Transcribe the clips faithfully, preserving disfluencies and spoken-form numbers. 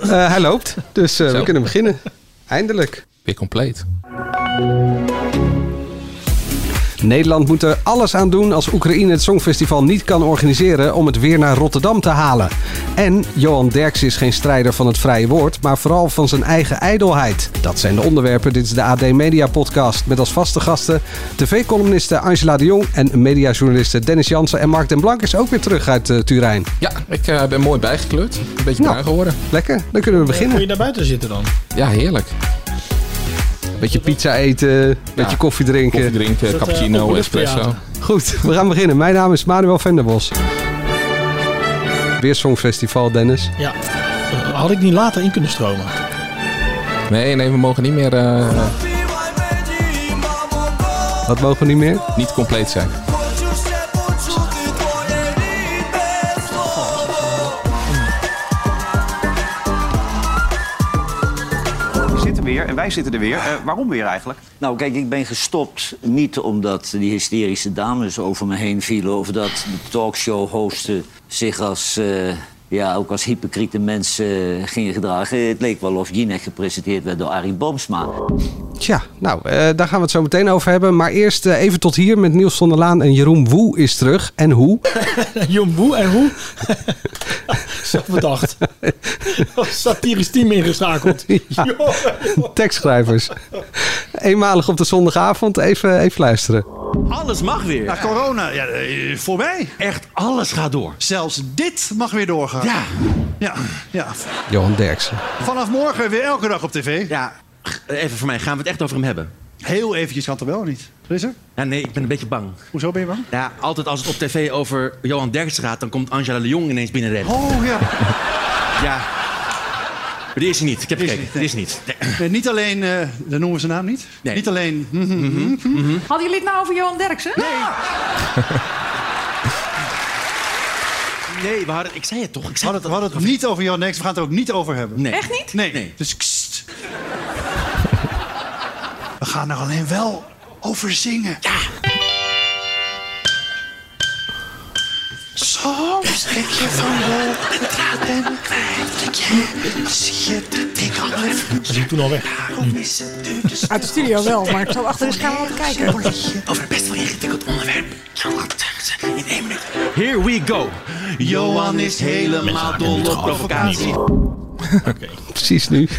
Uh, hij loopt, dus uh, we kunnen beginnen. Eindelijk. Weer compleet. Nederland moet er alles aan doen als Oekraïne het Songfestival niet kan organiseren om het weer naar Rotterdam te halen. En Johan Derksen is geen strijder van het vrije woord, maar vooral van zijn eigen ijdelheid. Dat zijn de onderwerpen. Dit is de A D Media Podcast met als vaste gasten tv-columniste Angela de Jong en mediajournalisten Dennis Jansen. En Mark den Blank is ook weer terug uit uh, Turijn. Ja, ik uh, ben mooi bijgekleurd. Een beetje nou, bruin geworden. Lekker, dan kunnen we beginnen. Kun je daar buiten zitten dan? Ja, heerlijk. Beetje pizza eten, ja. beetje koffie drinken. Koffie drinken, dat, cappuccino, uh, espresso. Goed, we gaan beginnen. Mijn naam is Manuel Venderbos. Weer Songfestival, Dennis. Ja, had ik niet later in kunnen stromen. Nee, nee, we mogen niet meer... Uh, Wat mogen we niet meer? Niet compleet zijn. Weer, en wij zitten er weer. Uh, waarom weer eigenlijk? Nou, kijk, ik ben gestopt niet omdat die hysterische dames over me heen vielen... of dat de talkshow-hosten zich als, uh, ja, ook als hypocriete mensen uh, gingen gedragen. Het leek wel of Jinek gepresenteerd werd door Arie Boomsma. Tja, nou, uh, daar gaan we het zo meteen over hebben. Maar eerst uh, even tot hier met Niels van der Laan en Jeroen Woe is terug. En hoe? Jeroen Woe en hoe? Zo bedacht. Satirisch team ingeschakeld. Ja, tekstschrijvers. Eenmalig op de zondagavond. Even, even luisteren. Alles mag weer. Nou, corona, ja, voor mij. Echt, alles gaat door. Zelfs dit mag weer doorgaan. Ja. Ja, ja. Johan Derksen. Vanaf morgen weer elke dag op tv. Ja, even voor mij. Gaan we het echt over hem hebben? Heel eventjes kan het er wel niet. Is er? Ja, nee, ik ben een beetje bang. Hoezo ben je bang? Ja, altijd als het op tv over Johan Derksen gaat... dan komt Angela de Jong ineens binnenrennen. Oh, ja. Ja. Maar die is hij niet. Ik heb gekeken. Die is niet. Nee. Nee, niet alleen... Uh, dan noemen we zijn naam niet. Nee. Niet alleen... Mm-hmm, mm-hmm, mm-hmm. Hadden jullie het nou over Johan Derksen? Nee. Nee, we hadden... Ik zei het toch. Ik zei we hadden het, we hadden het niet over Johan Derksen. We gaan het er ook niet over hebben. Nee. Echt niet? Nee. nee. Dus... Kst. We gaan er alleen wel over zingen. Ja. Soms denk je van wel dat en dat je zie je dat ik al even. Was ik toen al weg? Uit de studio wel, maar ik zal achter de schermen wat kijken. Over een best wel ingewikkeld onderwerp. In één minuut. Here we go. Johan is helemaal dol op provocatie. Okay. Precies nu.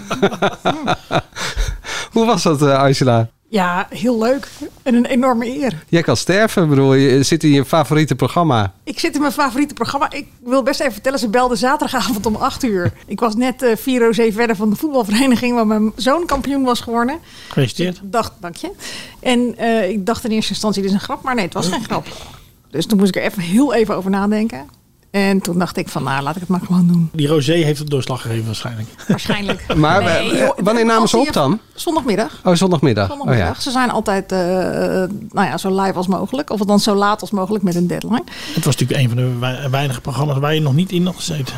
Hoe was dat, uh, Angela? Ja, heel leuk. En een enorme eer. Jij kan sterven, ik bedoel, je zit in je favoriete programma. Ik zit in mijn favoriete programma. Ik wil best even vertellen, ze belden zaterdagavond om acht uur. Ik was net uh, vier roze verder van de voetbalvereniging... waar mijn zoon kampioen was geworden. Gefeliciteerd. Dus ik dacht, dank je. En uh, ik dacht in eerste instantie, dit is een grap. Maar nee, het was geen grap. Dus toen moest ik er even heel even over nadenken. En toen dacht ik van, nou, laat ik het maar gewoon doen. Die Rosé heeft het doorslag gegeven waarschijnlijk. Waarschijnlijk. Maar nee, uh, wanneer namen ze op dan? Zondagmiddag. Oh, zondagmiddag. zondagmiddag. Oh, ja. Ze zijn altijd uh, nou ja, zo live als mogelijk. Of dan zo laat als mogelijk met een deadline. Het was natuurlijk een van de weinige programma's waar je nog niet in had gezeten.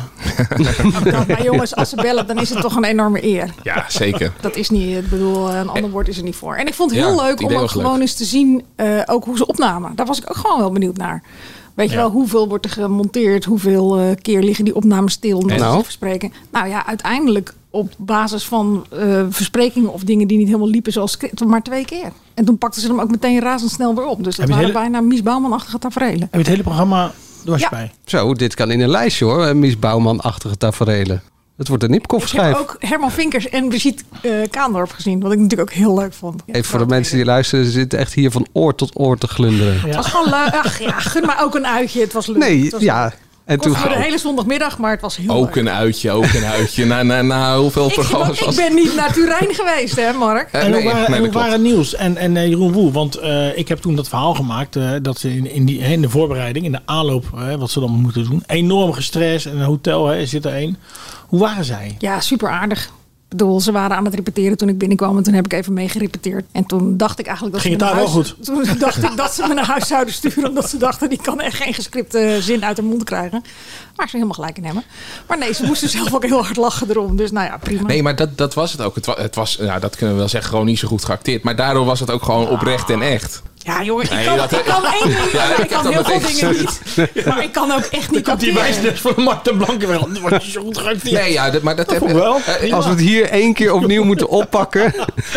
Nou, maar jongens, als ze bellen, dan is het toch een enorme eer. Ja, zeker. Dat is niet, ik bedoel, een ander woord is er niet voor. En ik vond het heel ja, leuk om ook gewoon leuk. eens te zien uh, ook hoe ze opnamen. Daar was ik ook gewoon wel benieuwd naar. Weet je ja. wel, hoeveel wordt er gemonteerd? Hoeveel uh, keer liggen die opnames stil? Omdat nou? ze zich verspreken. Nou ja, uiteindelijk op basis van uh, versprekingen of dingen die niet helemaal liepen zoals script, maar twee keer. En toen pakten ze hem ook meteen razendsnel weer op. Dus dat waren hele... bijna Mies Bouwman-achtige taferelen. Heb je het hele programma door ja. bij? Zo, dit kan in een lijstje hoor. Mies Bouwman-achtige taferelen. Het wordt een Nipkoff-schijf. Ik heb ook Herman Vinkers en Brigitte uh, Kaandorp gezien. Wat ik natuurlijk ook heel leuk vond. Even voor de mensen die luisteren. Ze zitten echt hier van oor tot oor te glunderen. Ja. Het was gewoon leuk. Ach ja, gun maar ook een uitje. Het was leuk. Nee, het was ja. Leuk. En toen voor de hele zondagmiddag, maar het was heel ook leuk. Een uitje, ook een uitje. Na, na, na hoeveel ik, programma's ik was ben niet naar Turijn geweest, hè Mark? En hoe waren, nee, hoe waren Niels en, en uh, Jeroen Woe? Want uh, ik heb toen dat verhaal gemaakt... Uh, dat ze in, in, die, in de voorbereiding, in de aanloop... Uh, wat ze dan moeten doen... enorm gestrest. In een hotel hè, zit er één. Hoe waren zij? Ja, super aardig. Ik bedoel, ze waren aan het repeteren toen ik binnenkwam. En toen heb ik even mee gerepeteerd. En toen dacht ik eigenlijk dat Ging ze het me daar naar huis, wel goed? Toen dacht ik dat ze me naar huis zouden sturen. Omdat ze dachten, die kan echt geen gescripte zin uit haar mond krijgen. Waar ze helemaal gelijk in hebben. Maar nee, ze moesten zelf ook heel hard lachen erom. Dus nou ja, prima. Nee, maar dat, dat was het ook. Het was, het was nou, dat kunnen we wel zeggen, gewoon niet zo goed geacteerd. Maar daardoor was het ook gewoon oprecht en echt. Ja, jongen, ik Nee, kan, dat- ik kan één ding. Ja, ik, ik kan heb heel dat veel meteen dingen niet. Maar ik kan ook echt niet Komt die acteren. wijsnes van Marten Blankenweg. Dat wordt zo goed geacteerd. Nee, ja, dat, maar dat, heb vond ik wel. eh, Als we het hier één keer opnieuw moeten oppakken.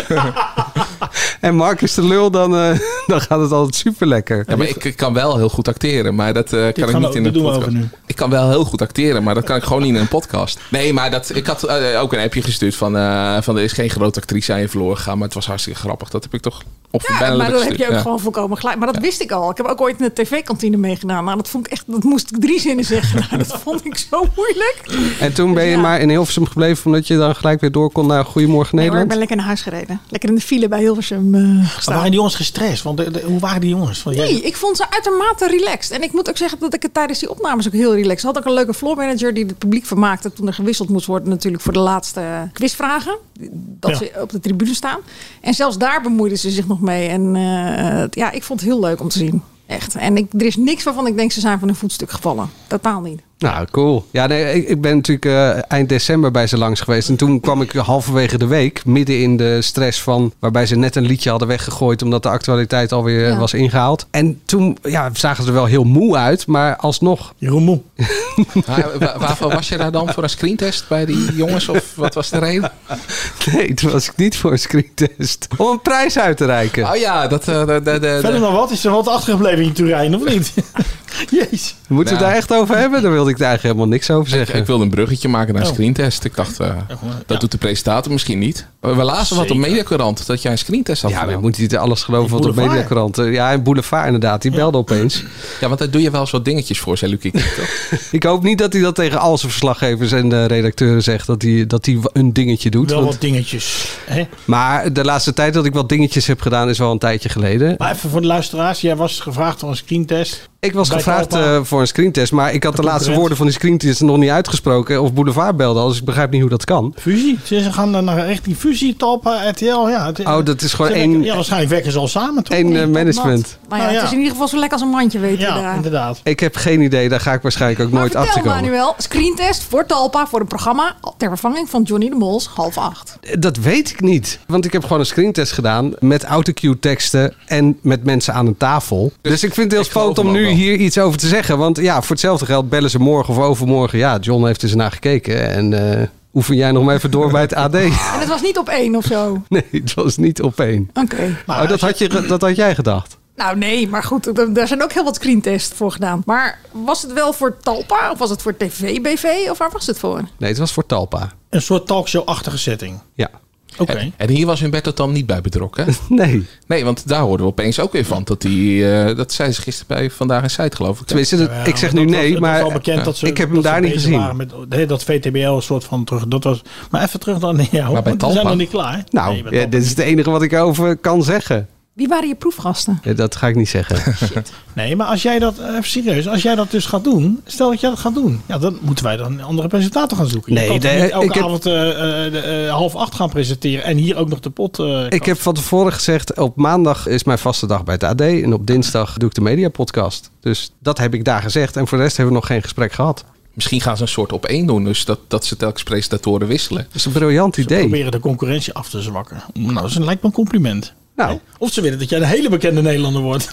en Mark is de lul, dan, uh, dan gaat het altijd super lekker. Ja, maar ik, ik kan wel heel goed acteren, maar dat uh, kan ik gaan niet we- in dit een doen we podcast. over nu. Ik kan wel heel goed acteren, maar dat kan ik gewoon niet in een podcast. Nee, maar dat, ik had uh, ook een appje gestuurd van, uh, van er is geen grote actrice aan je verloren gegaan, maar het was hartstikke grappig. Dat heb ik toch op Ja, bijna maar dan heb gestuurd. je ook Ja. gewoon volkomen gelijk. Maar dat wist ik al. Ik heb ook ooit in de tv-kantine meegedaan. Nou, dat vond ik echt, dat moest ik drie zinnen zeggen. Nou, dat vond ik zo moeilijk. En toen ben je Ja. maar in Hilversum gebleven, omdat je dan gelijk weer door kon naar Goedemorgen Nee, hoor, ik Nederland. ben lekker naar huis gereden. Lekker in de file bij Hilversum uh, Maar gestaan. waren die jongens gestrest? Want de, de- hoe waren die jongens? Want jij- Nee, ik vond ze uitermate relaxed. En ik moet ook zeggen dat ik het tijdens die opnames ook heel relaxed had. Ook een leuke floormanager die het publiek vermaakte toen er gewisseld moest worden natuurlijk voor de laatste quizvragen. Dat Ja. ze op de tribune staan. En zelfs daar bemoeiden ze zich nog mee. En uh, ja, ik vond het heel leuk om te zien. Echt. En ik, er is niks waarvan ik denk ze zijn van een voetstuk gevallen. Totaal niet. Nou, cool. Ja, nee, ik, ik ben natuurlijk uh, eind december bij ze langs geweest. En toen kwam ik halverwege de week, midden in de stress van, waarbij ze net een liedje hadden weggegooid omdat de actualiteit alweer Ja. was ingehaald. En toen ja, zagen ze er wel heel moe uit, maar alsnog. Jeroen Moe. Maar, wa- waarvoor was je daar dan voor een screentest bij die jongens? Of wat was de reden? Nee, toen was ik niet voor een screentest. Om een prijs uit te reiken. Oh ja, dat... Uh, de, de, de, Verder nog wat? Is er wat achtergebleven in Turijn, of niet? Jezus. Moeten we het Nou. daar echt over hebben? Daar wilde ik daar eigenlijk helemaal niks over Ik, zeggen. ik wilde een bruggetje maken naar een Oh. screentest. Ik dacht, uh, dat ja. doet de presentator misschien niet. We lazen wat op Zeker. Mediacourant, dat jij een screentest had Ja, maar je gedaan. moet niet alles geloven In wat op Boulevard. Mediakrant. Uh, Ja, en Boulevard inderdaad. Die belde opeens. Ja, want daar doe je wel eens wat dingetjes voor, zei Lucie, toch? Ik hoop niet dat hij dat tegen al zijn verslaggevers en de redacteuren zegt. Dat hij, dat hij een dingetje doet. Wel want- wat dingetjes. Hè? Maar de laatste tijd dat ik wat dingetjes heb gedaan is wel een tijdje geleden. Maar even voor de luisteraars. Jij was gevraagd voor een screentest. Ik was Bij gevraagd Talpa. uh, voor een screentest, maar ik had de, De laatste concurrent. woorden van die screentest nog niet uitgesproken. Of Boulevard belde al, dus ik begrijp niet hoe dat kan. Fusie. Ze gaan dan naar richting Fusie, Talpa, R T L. Ja, het- Oh, dat is gewoon ze één, werken- Ja, waarschijnlijk werken ze al samen, toch? één uh, Nee, management. Nou ja, Nou ja. het is in ieder geval zo lekker als een mandje, weten we Ja, daar. inderdaad. Ik heb geen idee, daar ga ik waarschijnlijk ook Maar nooit achter vertel komen. Manuel, screentest voor Talpa voor een programma ter vervanging van Johnny de Mol's half acht. Dat weet ik niet. Want ik heb gewoon een screentest gedaan met autocue teksten en met mensen aan een tafel. Dus ik vind het heel Ik geloof spannend om hem nu ook wel. hier iets over te zeggen. Want ja, voor hetzelfde geld bellen ze morgen of overmorgen. Ja, John heeft er eens naar gekeken. En uh, oefen jij nog maar even door bij het A D. En het was niet op één of zo. Nee, het was niet op één. Oké. Maar Oh, dat, als je- had je, ge- dat had jij gedacht. Nou nee, maar goed, er- daar zijn ook heel wat screentests voor gedaan. Maar was het wel voor Talpa of was het voor T V B V of waar was het voor? Nee, het was voor Talpa. Een soort talkshow-achtige setting. Ja. Oké. En, en hier was Humberto dan niet bij betrokken, hè? Nee. Nee, want daar hoorden we opeens ook weer van. Dat, die, uh, dat zei ze gisteren bij Vandaag in Site, geloof ik. Tenminste, dat- Ja, ik zeg maar nu dat was- nee, het was maar al bekend dat ze, ik heb hem dat ze daar niet bezig gezien. waren Met, nee, dat V T B L een soort van terug. Dat was, maar even terug dan. Ja, Maar bij want we Talpa? zijn nog niet klaar. Nou, Nee, bij ja, Talpa dit is het enige wat ik erover kan zeggen. Wie waren je proefgasten? Ja, dat ga ik niet zeggen. Nee, maar als jij dat, even serieus, als jij dat dus gaat doen, stel dat jij dat gaat doen, ja, dan moeten wij dan een andere presentator gaan zoeken. Nee, je kan toch de- niet elke ik heb- avond uh, uh, de, uh, half acht gaan presenteren en hier ook nog de pot. Uh, Ik heb van tevoren gezegd, op maandag is mijn vaste dag bij het A D. En op dinsdag doe ik de mediapodcast. Dus dat heb ik daar gezegd. En voor de rest hebben we nog geen gesprek gehad. Misschien gaan ze een soort op één doen. Dus dat, dat ze telkens presentatoren wisselen. Dat is een briljant Ze idee. proberen de concurrentie af te zwakken. Nou, dat is een, lijkt me een compliment. Nou, Of ze willen dat jij een hele bekende Nederlander wordt.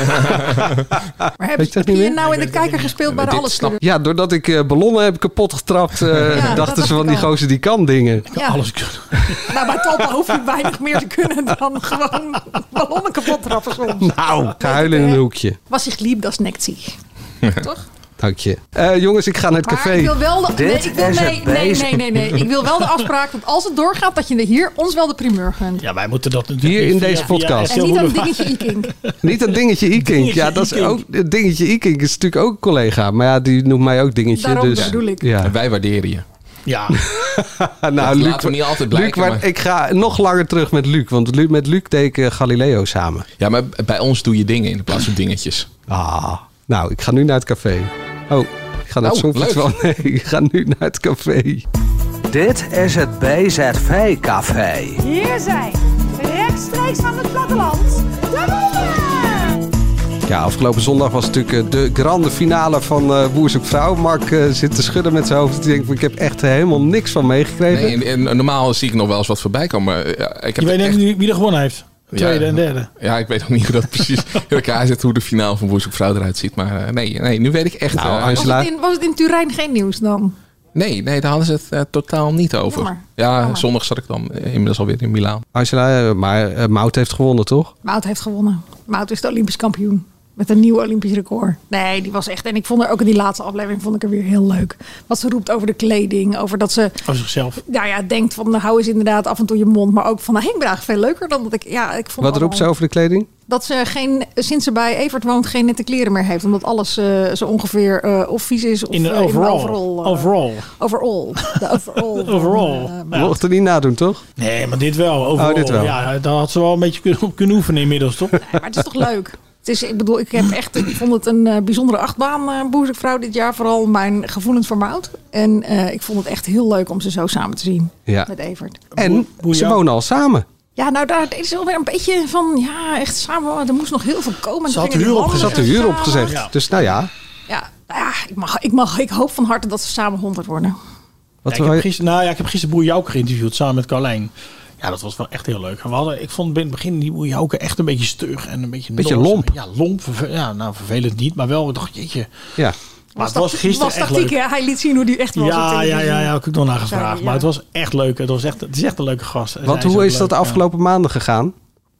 Maar heb, Weet je dat heb niet je meer? nou in de kijker gespeeld bij de Dit Alles snap- Club? ja, doordat ik eh, ballonnen heb kapot getrapt, eh, dat dachten dacht ze van ik die al. gozer die kan dingen. Ja. Alles kunnen. Nou, bij Talpa hoef je weinig meer te kunnen dan gewoon ballonnen kapot trappen soms. Nou, ga huilen in een hoekje. Was ich lieb, das neckt sich. Toch? Dank je. Eh, jongens, ik ga naar het Maar café. ik wil wel de, nee, Dit ik wil, is nee, het nee, bezig. nee, nee, nee. Ik wil wel de afspraak dat als het doorgaat, dat je hier ons wel de primeur gunt. Ja, wij moeten dat natuurlijk Hier niet in via- deze via podcast. En S L niet aan Boulevard. dingetje Ikink. Niet een dingetje Ikink. Dingetje Ja, dat is Ikink. ook, het dingetje Ikink is natuurlijk ook een collega. Maar ja, die noemt mij ook dingetje. Daarom dus, bedoel ik. Ja. En wij waarderen je. Ja, nou, Dat Luc, laten we niet altijd Luc, blijken. maar maar- ik ga nog langer terug met Luc. Want Lu- met Luc deed ik eh, Galileo samen. Ja, maar bij ons doe je dingen in plaats van dingetjes. Ah, nou, ik ga nu naar het café. Oh, ik ga naar het Oh, Songfestival. Nee, ik ga nu naar het café. Dit is het B Z V-café. Hier zijn, rechtstreeks van het platteland, de boeren! Ja, afgelopen zondag was natuurlijk eh, de grande finale van eh Boer zoekt vrouw. Mark eh, zit te schudden met zijn hoofd. Ik denk, ik heb echt helemaal niks van meegekregen. Nee, en, en normaal zie ik nog wel eens wat voorbij komen. Maar, ja, ik heb je weet echt... niet wie er gewonnen heeft. Tweede ja, en derde. Ja, ik weet ook niet hoe dat precies in elkaar zit, hoe de finale van Boer zoekt vrouw eruit ziet. Maar uh, nee, nee, nu weet ik echt... Nou, uh, Angela... was, het in, was het in Turijn geen nieuws dan? Nee, nee, daar hadden ze het uh, totaal niet over. Jammer. Ja, Jammer. zondag zat ik dan inmiddels alweer in Milaan. Angela, maar uh, Mout heeft gewonnen, toch? Mout heeft gewonnen. Mout is de Olympisch kampioen. Met een nieuw Olympisch record. Nee, die was echt... En ik vond er ook in die laatste aflevering vond ik er weer heel leuk. Wat ze roept over de kleding. Over dat ze... Over zichzelf. Nou ja, denkt van... Nou, hou eens inderdaad af en toe je mond. Maar ook van... Nou, ik ben eigenlijk veel leuker dan dat ik... Ja, ik vond Wat roept ze over de kleding? Dat ze geen... Sinds ze bij Evert woont geen nette kleren meer heeft. Omdat alles uh, zo ongeveer uh, of vies is. Of in de uh, overall. In overall. Uh, overall. Overall. De overall. De overall. Van, uh, ja. Mocht er niet nadoen, toch? Nee, maar dit wel. Overall. Oh, dit wel. Ja, daar had ze wel een beetje kunnen, op kunnen oefenen inmiddels, toch? Nee, maar het is toch leuk? Het is, ik bedoel, ik heb echt, ik vond het een uh, bijzondere achtbaan, uh, Boezekvrouw dit jaar. Vooral mijn gevoelens voor Mout. En uh, ik vond het echt heel leuk om ze zo samen te zien Ja. met Evert. En Boe- boe- ze ja. wonen al samen. Ja, nou daar is wel weer een beetje van, ja, echt samen. Er moest nog heel veel komen. Ze had Gingen de huur die Ze opgezet. had de huur samen. opgezegd. Ja. Dus nou ja. Ja, nou ja ik, mag, ik, mag, ik hoop van harte dat ze samen honderd worden. Wat Ja, ik, wil heb je- gisteren, nou ja, ik heb gisteren Boer Jouke geïnterviewd samen met Carlijn. Ja, dat was wel echt heel leuk. We hadden, ik vond in het begin die Boer Jouke echt een beetje stug en een beetje Beetje nors. lomp. Ja, lomp. verve- Ja, nou vervelend niet, maar wel, ik dacht, jeetje. Ja. Maar het was gisteren was echt tactiek, leuk. hè? Hij liet zien hoe die echt was. op Ja, ja, televisie. ja, ja, heb ik ook nog naar gevraagd. Zei, ja. Maar het was echt leuk. Het, was echt, het is echt een leuke gast. En Want zij hoe ook is dat de leuk, afgelopen maanden gegaan?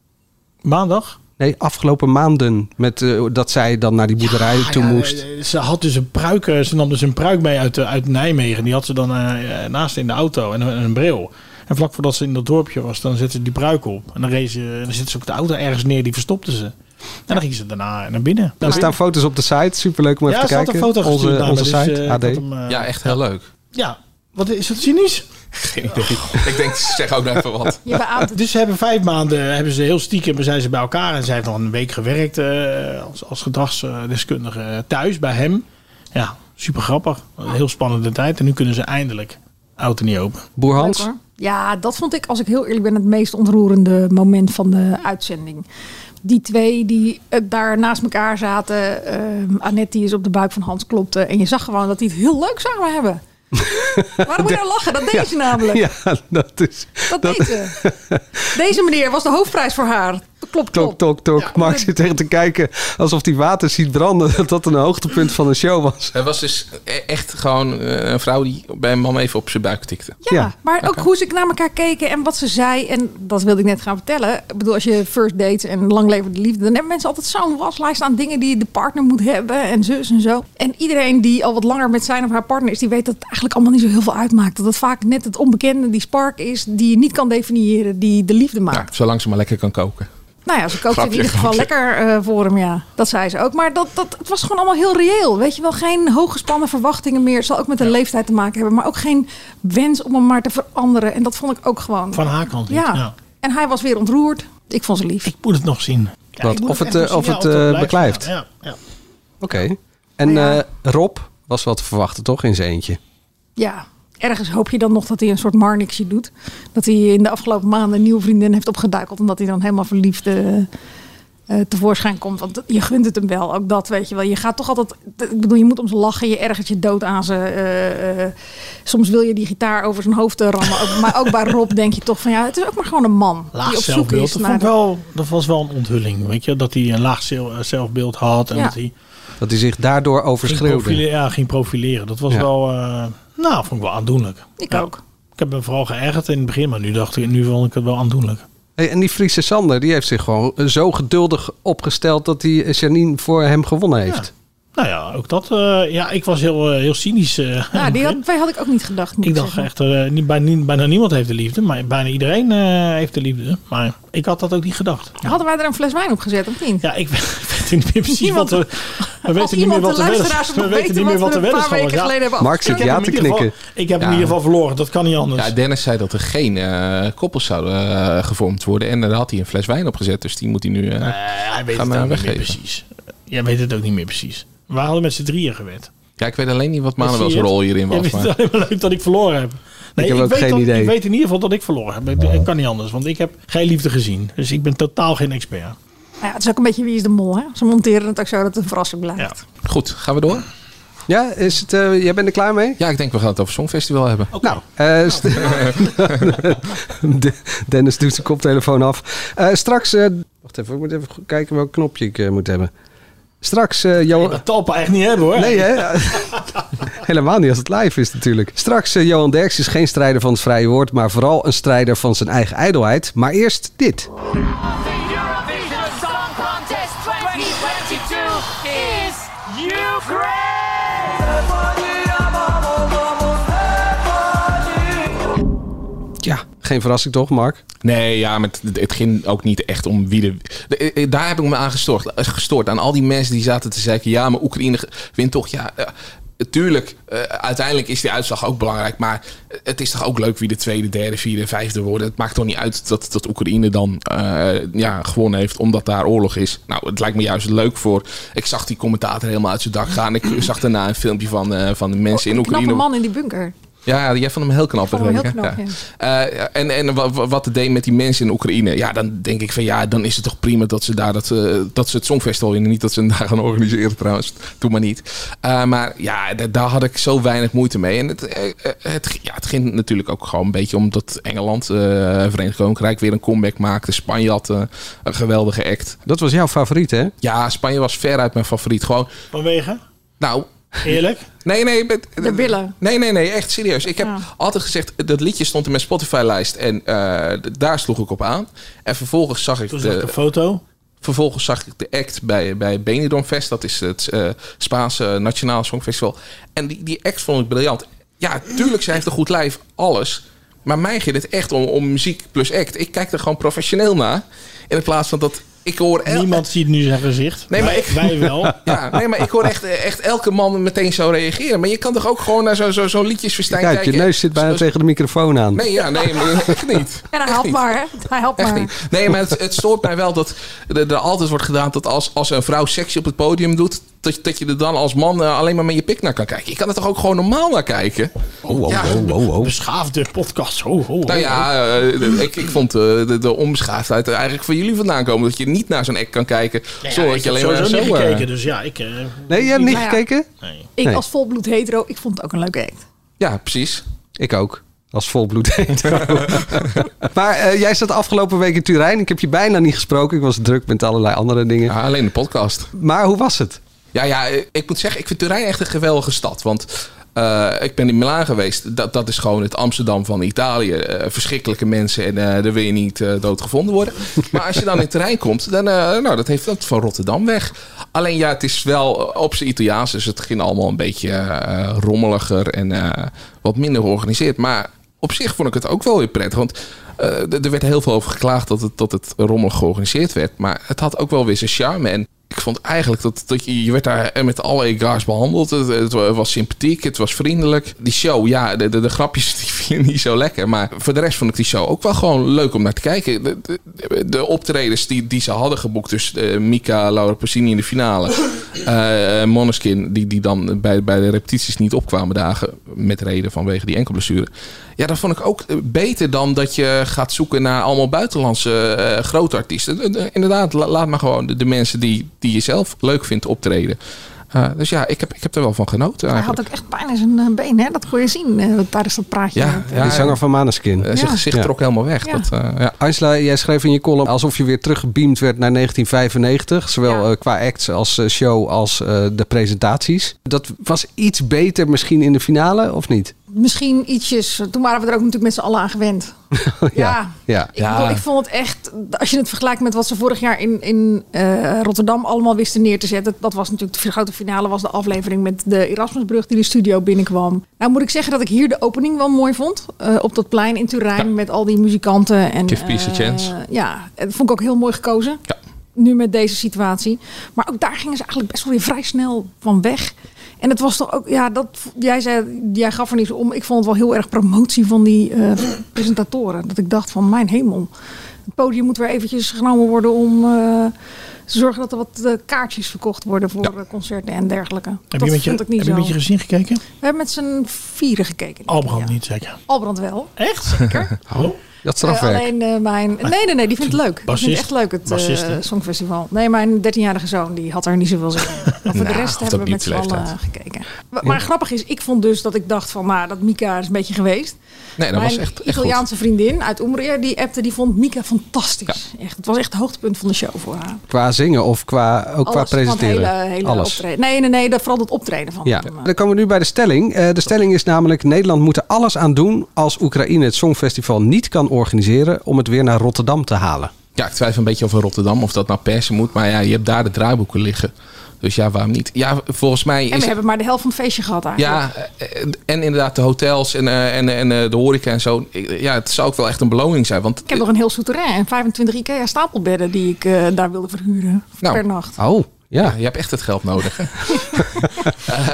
ja. Maandag? Nee, afgelopen maanden. Met, uh, dat zij dan naar die boerderij Ah, toe ja, moest. eh, Ze had dus een pruik. eh, Ze nam dus een pruik mee uit, eh, uit Nijmegen. Die had ze dan uh, naast in de auto en een, en een bril. En vlak voordat ze in dat dorpje was, dan zette ze die pruik op. En dan, reed ze, en dan zette ze ook de auto ergens neer. Die verstopte ze. En dan ging ze daarna naar binnen. Er staan foto's op de site. Superleuk om even Ja, te ze had kijken. een foto gestuurd Onze, naar me, onze dus, site, eh, A ik D. had hem, eh, Ja, echt heel leuk. Ja, wat is dat cynisch? Geen idee. Ik denk, zeg ook nog even wat. Je beaamt het. Dus ze hebben vijf maanden, hebben ze heel stiekem, zijn ze bij elkaar. En zij heeft nog een week gewerkt eh, als, als gedragsdeskundige thuis bij hem. Ja, super grappig. Een heel spannende tijd. En nu kunnen ze eindelijk auto niet open. Boer Leuk, Hans. hoor. Ja, dat vond ik, als ik heel eerlijk ben, het meest ontroerende moment van de uitzending. Die twee die uh, daar naast elkaar zaten. Uh, Annette die is op de buik van Hans klopte. En je zag gewoon dat die het heel leuk samen hebben. Waarom moet je nou lachen? Dat deed ze namelijk. Ja, dat is... Dat deed ze. Deze meneer was de hoofdprijs voor haar. Klopt, Tok, klopt. tok, tok. Ja. Mark zit tegen te kijken alsof die water ziet branden. Dat dat een hoogtepunt van de show was. Het was dus e- echt gewoon eh, een vrouw die bij een man even op zijn buik tikte. Ja, Ja. maar ook hoe ze naar elkaar keken en wat ze zei. En dat wilde ik net gaan vertellen. Ik bedoel, als je first dates en lang leven de liefde... dan hebben mensen altijd zo'n waslijst aan dingen die de partner moet hebben. En zus en zo. En iedereen die al wat langer met zijn of haar partner is... die weet dat het eigenlijk allemaal niet zo heel veel uitmaakt. Dat het vaak net het onbekende, die spark is... die je niet kan definiëren, die de liefde maakt. Ja, zolang ze maar lekker kan koken. Nou ja, ze kookte in Grapje, ieder geval grapje. lekker uh, voor hem, ja. Dat zei ze ook. Maar dat, dat, het was gewoon allemaal heel reëel. Weet je wel, geen hooggespannen verwachtingen meer. Het zal ook met de Ja. leeftijd te maken hebben. Maar ook geen wens om hem maar te veranderen. En dat vond ik ook gewoon... Van haar kant niet. Ja. Ja. En hij was weer ontroerd. Ik vond ze lief. Ik moet het nog zien. Ja, Wat, ik moet of het, echt eh, nog of zien. het, Ja, eh, blijft. beklijft. Ja, ja. Oké. En Nou ja. eh, Rob was wel te verwachten, toch? In zijn eentje. Ja, ergens hoop je dan nog dat hij een soort Marnixje doet. Dat hij in de afgelopen maanden een nieuwe vriendin heeft opgeduikeld. En dat hij dan helemaal verliefd uh, uh, tevoorschijn komt. Want je gunt het hem wel. Ook dat, weet je wel. Je gaat toch altijd... Ik bedoel, je moet om ze lachen. Je ergert je dood aan ze. Uh, uh, soms wil je die gitaar over zijn hoofd uh, rammen. Ook, maar ook bij Rob denk je toch van... Ja, het is ook maar gewoon een man. Laag die op zoek zelfbeeld. is Dat, naar... vond ik wel, dat was wel een onthulling. Weet je? Dat hij een laag zel- zelfbeeld had. En Ja. dat hij Dat hij zich daardoor ging overschreeuwde. profileren, ja, ging profileren. Dat was Ja. wel... Uh, nou, vond ik wel aandoenlijk. Ik Ja. ook. Ik heb me vooral geërgerd in het begin. Maar nu dacht ik... Nu vond ik het wel aandoenlijk. Hey, en die Friese Sander, die heeft zich gewoon zo geduldig opgesteld... dat hij Janine voor hem gewonnen heeft. Nou ja, ook dat. Uh, ja, ik was heel, uh, heel cynisch. Uh, Ja, die had, twee had ik ook niet gedacht. moet ik ik dacht zeggen. echt, uh, niet, bijna, bijna niemand heeft de liefde. Maar bijna iedereen uh, heeft de liefde. Maar ik had dat ook niet gedacht. Hadden wij er een fles wijn op gezet of niet? Ja, ik weet, ik weet niet meer precies Iemand- wat we... We Als weten niet meer iemand wat de de luisteraars weddenschap nog we weten weten niet meer wat wat de we een paar weddenschap was. weken Ja, geleden hebben Mark zit afgesproken. ja ik te heb in ieder knikken. geval- Ik heb Ja. in ieder geval verloren. Dat kan niet anders. Ja, Dennis zei dat er geen uh, koppels zouden uh, gevormd worden. En daar had hij een fles wijn op gezet. Dus die moet hij nu uh, Nee, hij weet gaan het uh, ook niet meer weggeven. precies. Jij weet het ook niet meer precies. We hadden met z'n drieën gewed. Ja, ik weet alleen niet wat Zie Manuel's je het? rol hierin Jij was. vindt Maar... het alleen maar leuk dat ik verloren heb. Nee, Ik heb ook weet geen dat, idee. Ik weet in ieder geval dat ik verloren heb. Ik, ik kan niet anders, want ik heb geen liefde gezien. Dus ik ben totaal geen expert. Ja, het is ook een beetje wie is de mol, hè? Ze monteren het ook zo dat het een verrassing blijft. Ja. Goed, gaan we door? Ja, is het, uh, jij bent er klaar mee? Ja, ik denk we gaan het over Songfestival hebben. Okay. Nou, uh, st- Dennis doet zijn koptelefoon af. Uh, straks, uh, wacht even, ik moet even kijken welk knopje ik uh, moet hebben. Straks, uh, Johan... Dat talpa echt niet hebben hoor. Nee, hè? Helemaal niet als het live is natuurlijk. Straks, uh, Johan Derksen is geen strijder van het vrije woord, maar vooral een strijder van zijn eigen ijdelheid. Maar eerst dit. Ja, geen verrassing toch, Mark? Nee, ja, maar het, het ging ook niet echt om wie de... de daar heb ik me aan gestoord, gestoord. Aan al die mensen die zaten te zeggen... ja, maar Oekraïne wint toch. Ja, uh, tuurlijk, uh, uiteindelijk is die uitslag ook belangrijk. Maar het is toch ook leuk wie de tweede, derde, vierde, vijfde worden. Het maakt toch niet uit dat, dat Oekraïne dan uh, ja, gewonnen heeft... omdat daar oorlog is. Nou, het lijkt me juist leuk voor... Ik zag die commentator helemaal uit zijn dak gaan. Ik zag daarna een filmpje van, uh, van de mensen oh, in Oekraïne. Een knappe man in die bunker. Ja, jij vond hem heel knap. Vond hem heel knap, ja. Ja. Uh, en en wat het deed met die mensen in Oekraïne. Ja, dan denk ik van ja, dan is het toch prima dat ze daar dat, uh, dat ze het Songfestival winnen. Niet dat ze daar gaan organiseren trouwens. Doe maar niet. Uh, maar ja, d- daar had ik zo weinig moeite mee. En het, uh, het, ja, het ging natuurlijk ook gewoon een beetje omdat Engeland, uh, Verenigd Koninkrijk, weer een comeback maakte. Spanje had uh, een geweldige act. Dat was jouw favoriet, hè? Ja, Spanje was veruit mijn favoriet. Gewoon. Vanwege? Nou... Eerlijk? Nee, nee. De billen. Nee, nee, nee. Echt serieus. Ik heb ja. altijd gezegd, dat liedje stond in mijn Spotify-lijst. En uh, daar sloeg ik op aan. En vervolgens zag ik... Toen de, zag ik een foto. Vervolgens zag ik de act bij, bij Benidorm Fest. Dat is het uh, Spaanse Nationale Songfestival. En die, die act vond ik briljant. Ja, tuurlijk, zij heeft een goed lijf. Alles. Maar mij ging het echt om, om muziek plus act. Ik kijk er gewoon professioneel naar. In plaats van dat... Ik hoor el- Niemand ziet nu zijn gezicht. Nee, maar wij, ik, wij wel. Ja, nee, maar ik hoor echt, echt elke man meteen zo reageren. Maar je kan toch ook gewoon naar zo'n zo, zo liedjesfestijn Kijk, kijken. je neus zit bijna zo, tegen de microfoon aan. Nee, ja, nee, maar echt niet. En hij helpt maar, hè? Hij helpt echt maar. Niet. Nee, maar het, het stoort mij wel dat er, er altijd wordt gedaan dat als, als een vrouw sexy op het podium doet, dat, dat je er dan als man uh, alleen maar met je pik naar kan kijken. Je kan er toch ook gewoon normaal naar kijken? Oh, oh, ja. oh, oh, oh. Beschaafde podcast. Oh, oh, nou ja, uh, ik, ik vond uh, de, de onbeschaafdheid eigenlijk van jullie vandaan komen. Dat je niet naar zo'n act kan kijken. Nee, zonder ja, dat je alleen maar zo... niet Uh, gekeken, dus ja, ik... Uh, nee, je hebt niet nou ja, gekeken? Nee. Ik nee. als volbloed hetero, ik vond het ook een leuke act. Ja, precies. Ik ook. Als volbloed hetero. Maar uh, jij zat afgelopen week in Turijn. Ik heb je bijna niet gesproken. Ik was druk met allerlei andere dingen. Ja, alleen de podcast. Maar hoe was het? Ja, ja, ik moet zeggen, ik vind Turijn echt een geweldige stad. Want uh, ik ben in Milaan geweest. Dat, dat is gewoon het Amsterdam van Italië. Uh, verschrikkelijke mensen en uh, daar wil je niet uh, doodgevonden worden. Maar als je dan in Turijn komt, dan uh, nou, dat heeft dat van Rotterdam weg. Alleen ja, het is wel op zijn Italiaans. Dus het ging allemaal een beetje uh, rommeliger en uh, wat minder georganiseerd. Maar op zich vond ik het ook wel weer prettig. Want uh, er werd heel veel over geklaagd dat het, dat het rommelig georganiseerd werd. Maar het had ook wel weer zijn charme. En ik vond eigenlijk dat, dat je, je werd daar met alle egaars behandeld. Het, het was sympathiek, het was vriendelijk. Die show, ja, de, de, de grapjes die vielen niet zo lekker. Maar voor de rest vond ik die show ook wel gewoon leuk om naar te kijken. De, de, de optredens die, die ze hadden geboekt. Dus uh, Mika, Laura Pausini in de finale. Uh, Måneskin, die, die dan bij, bij de repetities niet opkwamen dagen. Met reden vanwege die enkelblessure. Ja, dat vond ik ook beter dan dat je gaat zoeken naar allemaal buitenlandse uh, grote artiesten. Uh, inderdaad, la, laat maar gewoon de, de mensen die, die je zelf leuk vindt optreden. Uh, dus ja, ik heb, ik heb er wel van genoten. Hij had ook echt pijn in zijn uh, been, hè? Dat kon je zien uh, tijdens dat praatje. Ja, ja, de zanger van Måneskin. Uh, zijn ja. gezicht ja. trok helemaal weg. Ja. Dat, uh, ja. Angela, jij schreef in je column alsof je weer teruggebeamd werd naar negentien vijfennegentig. Zowel ja. uh, qua acts als uh, show als uh, de presentaties. Dat was iets beter misschien in de finale, of niet? Misschien ietsjes. Toen waren we er ook natuurlijk met z'n allen aan gewend. ja. ja. ja. Ik, bedoel, ik vond het echt, als je het vergelijkt met wat ze vorig jaar in, in uh, Rotterdam allemaal wisten neer te zetten. Dat was natuurlijk de grote finale, was de aflevering met de Erasmusbrug die de studio binnenkwam. Nou moet ik zeggen dat ik hier de opening wel mooi vond. Uh, op dat plein in Turijn ja. met al die muzikanten. En, Give Peace uh, a Chance. Ja, dat vond ik ook heel mooi gekozen. Ja. Nu met deze situatie. Maar ook daar gingen ze eigenlijk best wel weer vrij snel van weg. En het was toch ook, ja, dat jij zei, jij gaf er niet zo om. Ik vond het wel heel erg promotie van die uh, presentatoren. Dat ik dacht van, mijn hemel. Het podium moet weer eventjes genomen worden om uh, te zorgen dat er wat uh, kaartjes verkocht worden voor ja. concerten en dergelijke. Heb dat je met je, vond ik niet heb zo. je met je gezin gekeken? We hebben met z'n vieren gekeken. Albrand ja. niet, zeker? Albrand wel. Echt? Zeker. Oh. Dat strafwerk. Uh, alleen uh, mijn... Nee, nee, nee, die vindt het leuk. Bassist. Die vindt het echt leuk, het uh, Songfestival. Nee, mijn dertienjarige zoon, die had er niet zoveel zin in. Maar voor Nou, de rest of hebben we dat met z'n niet allen gekeken. Maar, maar grappig is, ik vond dus dat ik dacht van, nou, dat Mika is een beetje geweest. Nee, dat mijn was echt, echt Italiaanse goed. vriendin uit Umbria, die appte, die vond Mika fantastisch. Echt, het was echt het hoogtepunt van de show voor haar. Qua zingen of qua, ook qua Alles, presenteren? van het hele, hele Alles. optreden. Nee, nee, nee, dat, vooral het optreden van Ja, hem. dan komen we nu bij de stelling. Uh, de stelling is namelijk: Nederland moet er alles aan doen als Oekraïne het Songfestival niet kan organiseren om het weer naar Rotterdam te halen. Ja, ik twijfel een beetje over Rotterdam of dat nou per se moet. Maar ja, je hebt daar de draaiboeken liggen. Dus ja, waarom niet? Ja, volgens mij is... En we hebben maar de helft van het feestje gehad eigenlijk. Ja, en inderdaad de hotels en, uh, en, en uh, de horeca en zo. Ja, het zou ook wel echt een beloning zijn. Want Ik heb nog een heel souterrain en vijfentwintig IKEA stapelbedden die ik uh, daar wilde verhuren Nou, per nacht. Oh, ja. ja, je hebt echt het geld nodig. Hè? uh,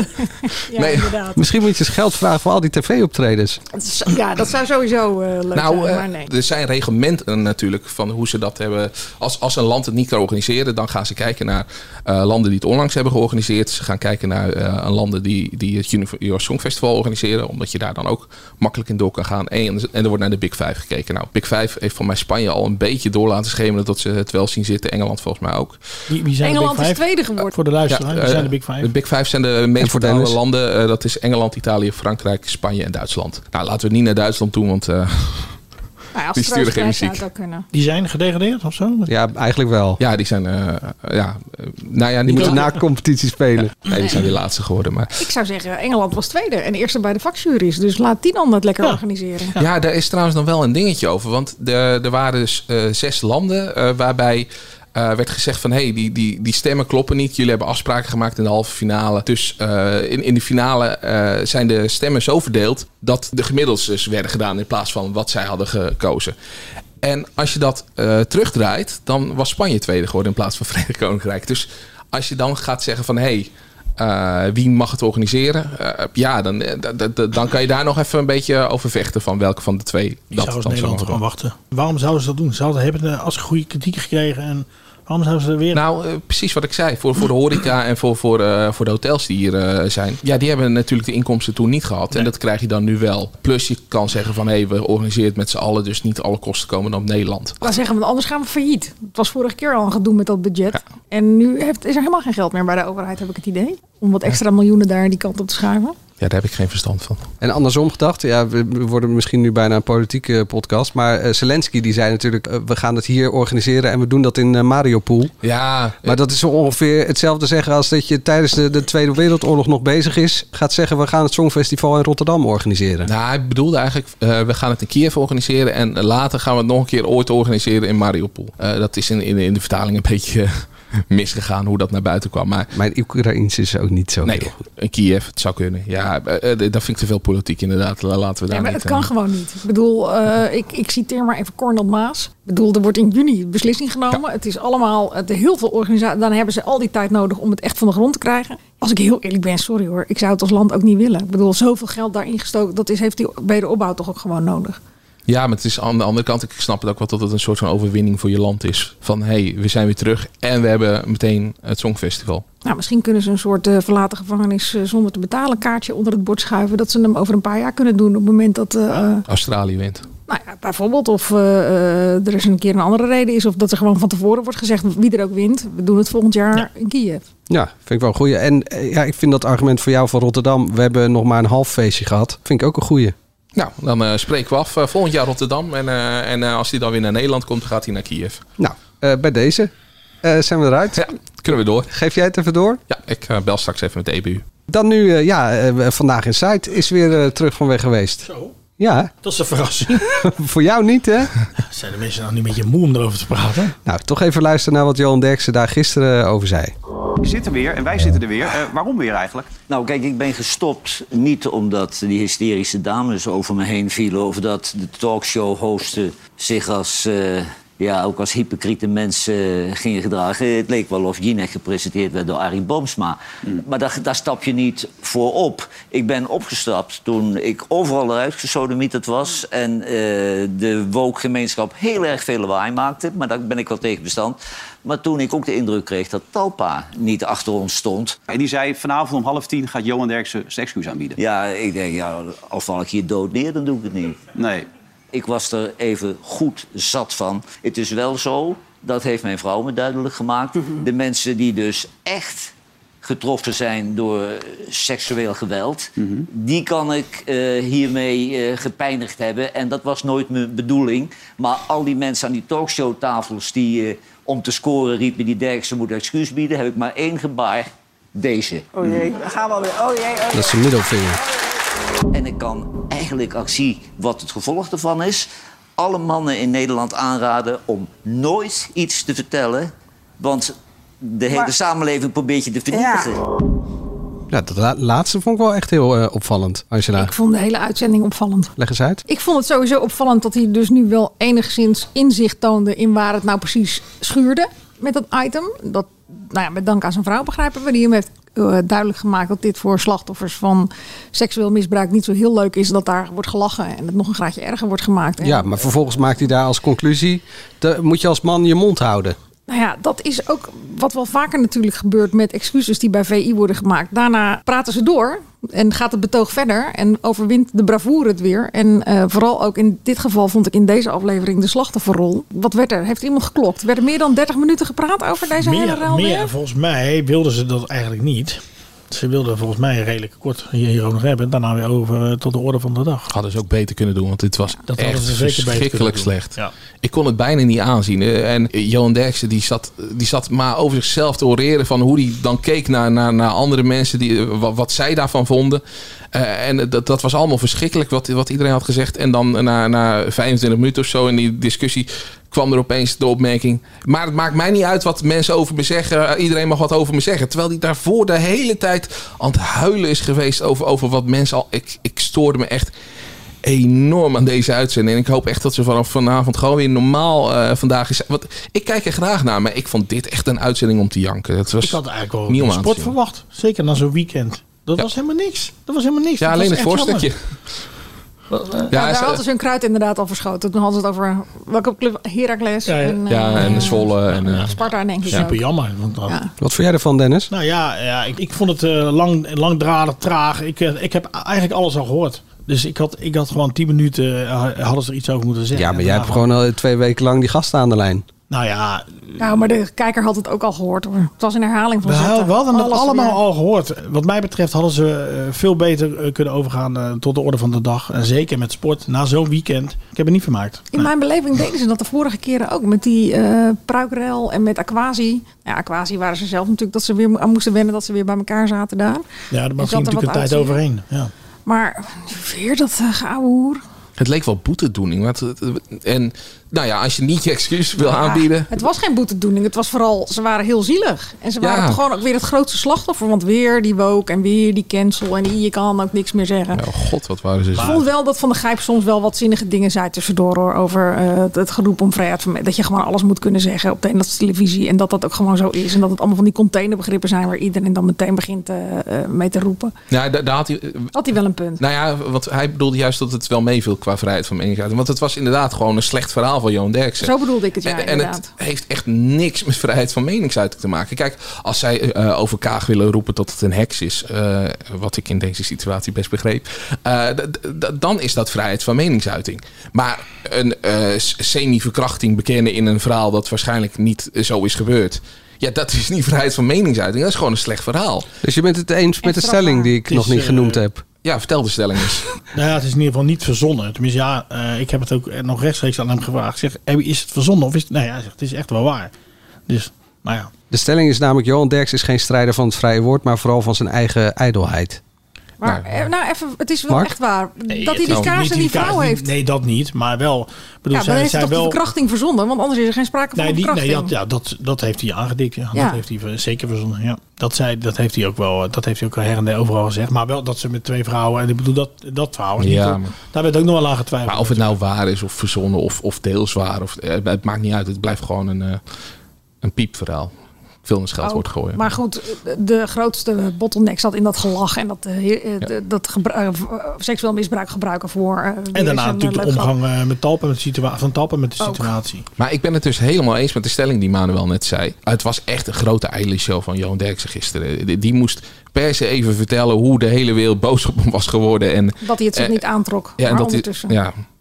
Ja, nee. inderdaad. Misschien moet je eens geld vragen voor al die tv-optredens. Ja, dat zou sowieso uh, leuk Nou, zijn, uh, maar nee. er zijn reglementen natuurlijk van hoe ze dat hebben. Als, als een land het niet kan organiseren, dan gaan ze kijken naar uh, landen die het onlangs hebben georganiseerd. Ze gaan kijken naar uh, landen die, die het Eurovision Songfestival organiseren, omdat je daar dan ook makkelijk in door kan gaan. En, en er wordt naar de Big Five gekeken. Nou, Big Five heeft van mij Spanje al een beetje door laten schemeren dat ze het wel zien zitten. Engeland volgens mij ook. Wie, wie zijn Engeland de Big is Five? tweede geworden. Voor de luisteraar, Ja, wie zijn uh, de Big Five? De Big Five zijn de meest voor betaalde Dennis? landen. Uh, dat is Engeland, Italië, Frankrijk, Spanje en Duitsland. Nou, laten we het niet naar Duitsland doen, want uh, Nou ja, als die het sturen geen troost zou muziek. het ook kunnen. Die zijn gedegradeerd of zo? Ja, eigenlijk wel. ja, die zijn... Uh, ja, uh, nou ja, Die die moeten moeten na competitie spelen. Nee, die zijn weer laatste geworden. Maar Ik zou zeggen, Engeland was tweede en eerste bij de vakjuries. Dus laat die dan het lekker Ja. organiseren. ja. daar is trouwens nog wel een dingetje over. Want de, er waren dus uh, zes landen uh, waarbij... Uh, werd gezegd van, hé, hey, die, die, die stemmen kloppen niet. Jullie hebben afspraken gemaakt in de halve finale. Dus uh, in, in de finale uh, zijn de stemmen zo verdeeld dat de gemiddelds dus werden gedaan in plaats van wat zij hadden gekozen. En als je dat uh, terugdraait, dan was Spanje tweede geworden in plaats van Verenigd Koninkrijk. Dus als je dan gaat zeggen van, hé, hey, uh, wie mag het organiseren? Uh, ja, dan, uh, dan kan je daar nog even een beetje over vechten van welke van de twee Die dat zou als dan Nederland zo gewoon wachten. Waarom zouden ze dat doen? Ze hadden, hebben als goede kritiek gekregen en waarom zouden ze er weer... Nou, uh, precies wat ik zei. Voor, voor de horeca en voor, voor, uh, voor de hotels die hier uh, zijn. Ja, die hebben natuurlijk de inkomsten toen niet gehad. Nee. En dat krijg je dan nu wel. Plus je kan zeggen van, hé, hey, we organiseren het met z'n allen. Dus niet alle kosten komen dan op Nederland. Ik wou zeggen, want anders gaan we failliet. Het was vorige keer al een gedoe met dat budget. Ja. En nu heeft, is er helemaal geen geld meer bij de overheid, heb ik het idee. Om wat extra miljoenen daar die kant op te schuiven. Ja, daar heb ik geen verstand van. En andersom gedacht, ja, we worden misschien nu bijna een politieke podcast. Maar uh, Zelensky die zei natuurlijk, uh, we gaan het hier organiseren en we doen dat in uh, Mariupol. Ja, Maar dat is zo ongeveer hetzelfde zeggen als dat je tijdens de, de Tweede Wereldoorlog nog bezig is. Gaat zeggen, we gaan het Songfestival in Rotterdam organiseren. Nou, hij bedoelde eigenlijk, uh, we gaan het in Kiev organiseren. En later gaan we het nog een keer ooit organiseren in Mariupol. Uh, dat is in, in, in de vertaling een beetje uh, misgegaan hoe dat naar buiten kwam. Maar Mijn Oekraïens is ook niet zo nee, heel goed. in Kiev, het zou kunnen. Ja, uh, uh, dat vind ik te veel politiek inderdaad. Laten we daar Ja, maar niet... het kan uh, gewoon niet. Ik bedoel, uh, ik, ik citeer maar even Cornel Maas. Ik bedoel, er wordt in juni beslissing genomen. Ja. Het is allemaal, het, heel veel organisaties, dan hebben ze al die tijd nodig om het echt van de grond te krijgen. Als ik heel eerlijk ben, sorry hoor, ik zou het als land ook niet willen. Ik bedoel, zoveel geld daarin gestoken, dat is, heeft die wederopbouw toch ook gewoon nodig. Ja, maar het is aan de andere kant, ik snap het ook wel dat het een soort van overwinning voor je land is. Van, hé, hey, we zijn weer terug en we hebben meteen het Songfestival. Nou, misschien kunnen ze een soort uh, verlaten gevangenis uh, zonder te betalen kaartje onder het bord schuiven. Dat ze hem over een paar jaar kunnen doen op het moment dat... Uh, Australië wint. Nou ja, bijvoorbeeld. Of uh, uh, er is een keer een andere reden is. Of dat er gewoon van tevoren wordt gezegd wie er ook wint. We doen het volgend jaar ja. in Kiev. Ja, vind ik wel een goeie. En uh, ja, ik vind dat argument voor jou van Rotterdam. We hebben nog maar een half feestje gehad. Vind ik ook een goeie. Nou, dan uh, spreken we af. Uh, volgend jaar Rotterdam. En, uh, en uh, als hij dan weer naar Nederland komt, gaat hij naar Kiev. Nou, uh, bij deze uh, zijn we eruit. Ja, kunnen we door. Geef jij het even door? Ja, ik uh, bel straks even met de E B U. Dan nu, uh, ja, uh, Vandaag in Zuid is weer uh, terug van weg geweest. Zo, Ja. dat is een verrassing. Voor jou niet, hè? Zijn de mensen nou niet een beetje moe om erover te praten? Nou, toch even luisteren naar wat Johan Derksen daar gisteren over zei. Je zit er weer en wij zitten er weer. Uh, waarom weer eigenlijk? Nou, kijk, ik ben gestopt niet omdat die hysterische dames over me heen vielen, of dat de talkshow-hosten zich als, uh, ja, ook als hypocriete mensen uh, gingen gedragen. Het leek wel of Jinek gepresenteerd werd door Arie Boomsma. Mm. Maar daar, daar stap je niet voor op. Ik ben opgestapt toen ik overal eruit gesodemieterd was en uh, de woke-gemeenschap heel erg veel lawaai maakte. Maar daar ben ik wel tegen bestand. Maar toen ik ook de indruk kreeg dat Talpa niet achter ons stond. En die zei, vanavond om half tien gaat Johan Derksen zijn excuus aanbieden. Ja, ik denk, ja, al val ik hier dood neer, dan doe ik het niet. Nee. Ik was er even goed zat van. Het is wel zo, dat heeft mijn vrouw me duidelijk gemaakt. Mm-hmm. De mensen die dus echt getroffen zijn door seksueel geweld, mm-hmm. die kan ik uh, hiermee uh, gepijnigd hebben. En dat was nooit mijn bedoeling. Maar al die mensen aan die talkshowtafels die uh, om te scoren riepen, die Derksen moet excuus bieden, heb ik maar één gebaar. Deze. Oh jee, we gaan wel weer. Oh jee, oh jee. Dat is een middelvinger. En ik kan eigenlijk, als ik zie wat het gevolg ervan is, alle mannen in Nederland aanraden om nooit iets te vertellen. Want de hele maar, samenleving probeert je te vernietigen. Ja, ja dat la- laatste vond ik wel echt heel uh, opvallend, Angela. Ik vond de hele uitzending opvallend. Leg eens uit. Ik vond het sowieso opvallend dat hij dus nu wel enigszins inzicht toonde in waar het nou precies schuurde met dat item. Dat, nou ja, met dank aan zijn vrouw begrijpen we. Die hem heeft uh, duidelijk gemaakt dat dit voor slachtoffers van seksueel misbruik niet zo heel leuk is. Dat daar wordt gelachen en het nog een graadje erger wordt gemaakt. Ja, maar vervolgens maakt hij daar als conclusie, de, moet je als man je mond houden. Nou ja, dat is ook wat wel vaker natuurlijk gebeurt met excuses die bij V I worden gemaakt. Daarna praten ze door en gaat het betoog verder en overwint de bravoure het weer. En uh, vooral ook in dit geval vond ik in deze aflevering de slachtofferrol. Wat werd er? Heeft iemand geklokt? Werd er meer dan dertig minuten gepraat over deze meer, hele ruil? Meer, volgens mij wilden ze dat eigenlijk niet. Ze wilden volgens mij redelijk kort hier, hier ook nog hebben. Daarna weer over tot de orde van de dag. Hadden ze ook beter kunnen doen. Want dit was dat echt ze zeker verschrikkelijk slecht. Ja. Ik kon het bijna niet aanzien. En Johan Derksen die zat, die zat maar over zichzelf te oreren. Van hoe hij dan keek naar, naar, naar andere mensen. Die, wat, wat zij daarvan vonden. Uh, en dat, dat was allemaal verschrikkelijk wat, wat iedereen had gezegd. En dan na, na vijfentwintig minuten of zo in die discussie kwam er opeens de opmerking. Maar het maakt mij niet uit wat mensen over me zeggen. Iedereen mag wat over me zeggen. Terwijl hij daarvoor de hele tijd aan het huilen is geweest over, over wat mensen al... Ik, ik stoorde me echt enorm aan deze uitzending. En ik hoop echt dat ze vanaf vanavond gewoon weer normaal uh, vandaag is. Want ik kijk er graag naar, maar ik vond dit echt een uitzending om te janken. Het was ik had eigenlijk wel een sport verwacht. Zeker na zo'n weekend. Dat ja. was helemaal niks. Dat was helemaal niks. Ja, dat alleen het voorstukje. Ja, ja, daar hadden ze hun kruid inderdaad al verschoten. Toen hadden ze het over welke club, Heracles. Ja, ja. En, ja, uh, en de Zwolle. En, uh, Sparta denk ik super ook. jammer. Want dat... ja. Wat vond jij ervan, Dennis? Nou ja, ja ik, ik vond het uh, lang, langdradig, traag. Ik, uh, ik heb eigenlijk alles al gehoord. Dus ik had, ik had gewoon tien minuten, uh, hadden ze er iets over moeten zeggen. Ja, maar jij hebt gewoon al twee weken lang die gasten aan de lijn. Nou ja... Nou, maar de kijker had het ook al gehoord hoor. Het was een herhaling van We, zetten. we hadden het Alles allemaal weer. al gehoord. Wat mij betreft hadden ze uh, veel beter uh, kunnen overgaan uh, tot de orde van de dag. En zeker met sport, na zo'n weekend. Ik heb het niet vermaakt. In nee. mijn beleving deden ze dat de vorige keren ook. Met die uh, pruikrel en met Aquasi. Ja, Aquasi waren ze zelf natuurlijk dat ze weer aan moesten wennen dat ze weer bij elkaar zaten daar. Ja, daar ging natuurlijk een tijd overheen. Ja. Maar weer dat uh, geouwe hoer. Het leek wel boetedoening. Want, en nou ja, als je niet je excuus wil ja, aanbieden. Het was geen boetedoening. Het was vooral, ze waren heel zielig. En ze waren ja. toch gewoon ook weer het grootste slachtoffer. Want weer die woke en weer die cancel. En die, je kan ook niks meer zeggen. Ja, god, wat waren ze. Ik vond wel dat Van der Gijp soms wel wat zinnige dingen zei tussendoor. Hoor, over uh, het, het geroep om vrijheid van... Dat je gewoon alles moet kunnen zeggen op de Nederlandse televisie. En dat dat ook gewoon zo is. En dat het allemaal van die containerbegrippen zijn... waar iedereen dan meteen begint uh, uh, mee te roepen. Ja, daar, daar had hij... Uh, had hij wel een punt. Nou ja, want hij bedoelde juist dat het wel meeviel qua vrijheid van meningsuiting. Want het was inderdaad gewoon een slecht verhaal van Johan Derksen. Zo bedoelde ik het, ja, en, en inderdaad. het heeft echt niks met vrijheid van meningsuiting te maken. Kijk, als zij uh, over Kaag willen roepen dat het een heks is... Uh, wat ik in deze situatie best begreep... Uh, d- d- dan is dat vrijheid van meningsuiting. Maar een uh, semi-verkrachting bekennen in een verhaal... dat waarschijnlijk niet zo is gebeurd... Ja, dat is niet vrijheid van meningsuiting. Dat is gewoon een slecht verhaal. Dus je bent het eens met de stelling die ik is, nog niet uh, genoemd heb? Ja, vertel de stelling eens. Nou ja, het is in ieder geval niet verzonnen. Tenminste, ja, uh, ik heb het ook nog rechtstreeks aan hem gevraagd. Ik zeg, is het verzonnen of is het... Nee, hij zegt, het is echt wel waar. Dus, maar ja. De stelling is namelijk, Johan Derksen is geen strijder van het vrije woord... maar vooral van zijn eigen ijdelheid. Maar nou, nou even, het is wel Mark? echt waar. Nee, dat hij die kaars en die vrouw kaars, heeft. Nee, dat niet. Maar wel... Bedoel, ja, zij, dan heeft hij zij toch wel... de verkrachting verzonnen? Want anders is er geen sprake van nee, die, verkrachting. Nee, ja, dat, dat heeft hij aangedikt. Ja. Ja. Dat heeft hij zeker verzonnen. Ja. Dat, zei, dat heeft hij ook wel dat heeft hij ook her en der overal gezegd. Maar wel dat ze met twee vrouwen... En ik bedoel, dat, dat verhaal is ja, niet... Maar... Daar werd ook nog wel aan getwijfeld. Maar of het nou waar is of verzonnen of, of deels waar... Of, het maakt niet uit. Het blijft gewoon een, uh, een piepverhaal. Veel geld ook, wordt gegooid. Maar goed, de grootste bottleneck zat in dat gelach en dat, uh, ja. dat gebru- uh, seksueel misbruik gebruiken voor. Uh, en daarna natuurlijk de omgang uh, met Talpen met de situa- van Talpen met de ook. situatie. Maar ik ben het dus helemaal eens met de stelling die Manuel net zei. Het was echt een grote eilandshow van Johan Derksen gisteren. Die, die moest per se even vertellen hoe de hele wereld boos op hem was geworden. En, dat hij het zich uh, niet aantrok. Ja, en maar dat ondertussen. Hij, ja.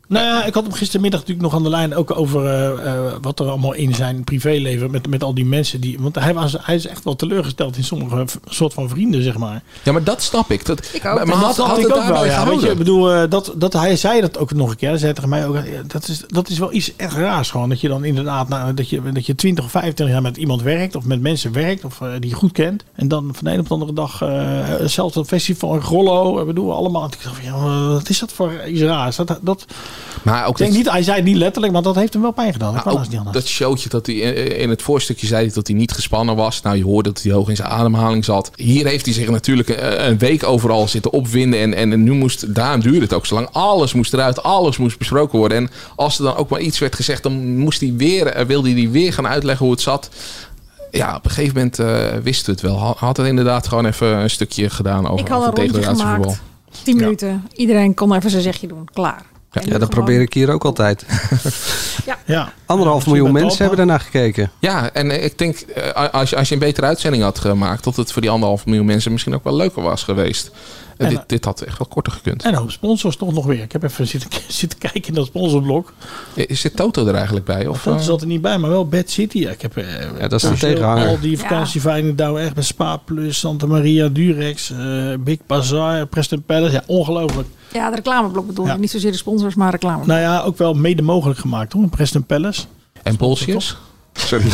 Nou ja, ik had hem gistermiddag natuurlijk nog aan de lijn ook over uh, uh, wat er allemaal in zijn privéleven met, met al die mensen die. Want hij, was, hij is echt wel teleurgesteld in sommige v- soort van vrienden, zeg maar. Ja, maar dat snap ik. Dat, Ik ook. Maar, Maar had, dat had had het ik ook wel. daarbij Ja. Weet gehouden? je, ik bedoel, uh, dat, dat hij zei dat ook nog een keer. Hij zei tegen mij ook, uh, dat is, dat is wel iets echt raars gewoon. Dat je dan inderdaad, nou, dat je, dat je twintig of vijfentwintig jaar met iemand werkt of met mensen werkt of uh, die je goed kent. En dan van de een op de andere dag, uh, zelfs dat festival in Grollo, ik bedoel, allemaal. Ik dacht van, ja, wat is dat voor iets raars? Dat, dat, Maar ook ik denk dat- niet, hij zei het niet letterlijk, maar dat heeft hem wel pijn gedaan. Dat Maar kan ook niet anders. dat showtje dat hij in- in het voorstukje zei dat hij niet gespannen was. Nou, je hoorde dat hij hoog in zijn ademhaling zat. Hier heeft hij zich natuurlijk een, een week overal zitten opwinden. En, en nu moest, daarom duurde het ook zo lang. Alles moest eruit, alles moest besproken worden. En als er dan ook maar iets werd gezegd, dan moest hij weer, wilde hij weer gaan uitleggen hoe het zat. Ja, op een gegeven moment uh, wist het wel. Had- Had het inderdaad gewoon even een stukje gedaan over, Ik had over een rondje degradatievoetbal. gemaakt. Tien minuten. Iedereen kon even zijn zegje doen. Klaar. En nu Ja, dat gewoon- probeer ik hier ook altijd. Ja. Anderhalf Ja, miljoen misschien mensen met hebben daarna gekeken. Ja, en eh, ik denk, eh, als je, als je een betere uitzending had gemaakt, dat het voor die anderhalf miljoen mensen misschien ook wel leuker was geweest. Eh, En, dit, dit had echt wel korter gekund. En een hoop sponsors toch nog weer. Ik heb even zitten, zitten kijken in dat sponsorblok. Is zit Toto er eigenlijk bij? Of, Dat eh? zat er niet bij, maar wel Bad City. Ja, ik heb, uh, Ja, dat is de tegenhanger. Al die vakantieveilingen Douwe echt bij Spa Plus, Santa Maria, Durex, uh, Big Bazaar, Preston Palace. Ja, ongelooflijk. Ja, het reclameblok bedoel je. Ja. Niet zozeer de sponsors, maar reclame. Nou ja, ook wel mede mogelijk gemaakt hoor. Preston Palace. En Bolsjes? Sorry.